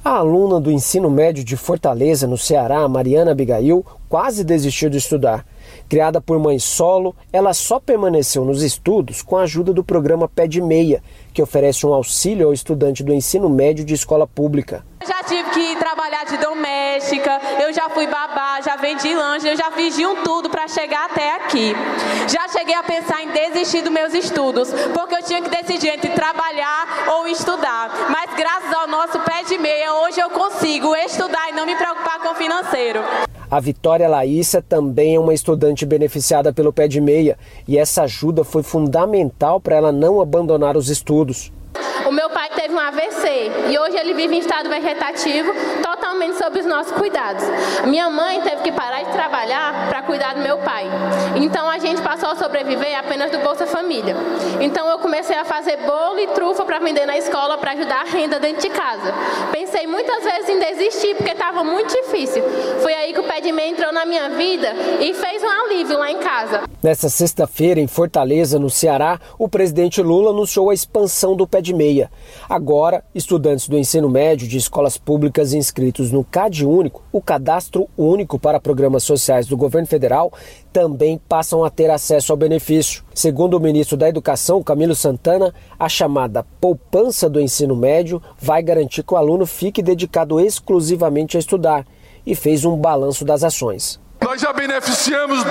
A aluna do ensino médio de Fortaleza, no Ceará, Mariana Abigail, quase desistiu de estudar. Criada por mãe solo, ela só permaneceu nos estudos com a ajuda do programa Pé de Meia, que oferece um auxílio ao estudante do ensino médio de escola pública. Eu já tive que trabalhar de doméstica, eu já fui babá, já vendi lanche, eu já fiz de tudo para chegar até aqui. Já cheguei a pensar em desistir dos meus estudos, porque eu tinha que decidir entre trabalhar ou estudar. Mas graças ao nosso Pé de Meia, hoje eu consigo estudar e não me preocupar com o financeiro. A Vitória Laísa também é uma estudante beneficiada pelo Pé de Meia e essa ajuda foi fundamental para ela não abandonar os estudos. O meu pai teve um AVC e hoje ele vive em estado vegetativo, totalmente sob os nossos cuidados. Minha mãe teve que parar de trabalhar para cuidar do meu pai. Então a gente passou a sobreviver apenas do Bolsa Família. Então eu comecei a fazer bolo e trufa para vender na escola para ajudar a renda dentro de casa. Pensei muitas vezes em desistir porque estava muito difícil. Foi aí que o Pé de Meia entrou na minha vida e fez um alívio lá em casa. Nesta sexta-feira, em Fortaleza, no Ceará, o presidente Lula anunciou a expansão do Pé de Meia. Agora, estudantes do ensino médio de escolas públicas inscritos no CadÚnico, o Cadastro Único para Programas Sociais do Governo Federal, também passam a ter acesso ao benefício. Segundo o ministro da Educação, Camilo Santana, a chamada poupança do ensino médio vai garantir que o aluno fique dedicado exclusivamente a estudar e fez um balanço das ações. Nós já beneficiamos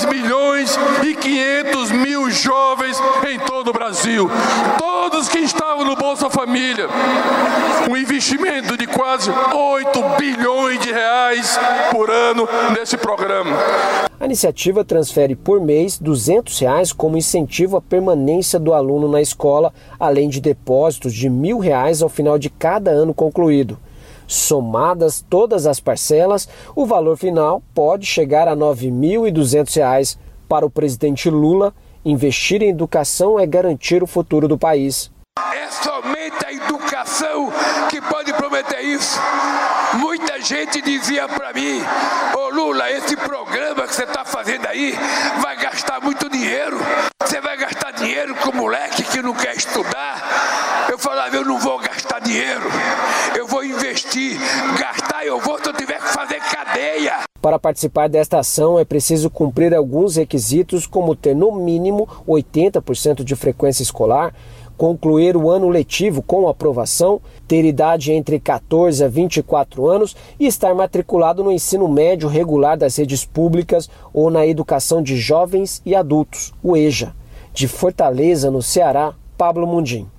2.500.000 jovens em todo o Brasil. Todos que estavam no Bolsa Família. Um investimento de quase 8 bilhões de reais por ano nesse programa. A iniciativa transfere por mês R$200 como incentivo à permanência do aluno na escola, além de depósitos de R$1.000 ao final de cada ano concluído. Somadas todas as parcelas, o valor final pode chegar a R$ 9.200. Para o presidente Lula, investir em educação é garantir o futuro do país. É somente a educação que pode prometer isso. Muita gente dizia para mim: ô Lula, esse programa que você está fazendo aí vai gastar muito dinheiro. Você vai gastar dinheiro com moleque que não quer estudar. Eu falava: eu não vou gastar dinheiro, eu vou investir. Gastar eu vou se eu tiver que fazer cadeia. Para participar desta ação é preciso cumprir alguns requisitos, como ter no mínimo 80% de frequência escolar, concluir o ano letivo com aprovação, ter idade entre 14 a 24 anos e estar matriculado no ensino médio regular das redes públicas ou na educação de jovens e adultos, o EJA. De Fortaleza, no Ceará, Pablo Mundim.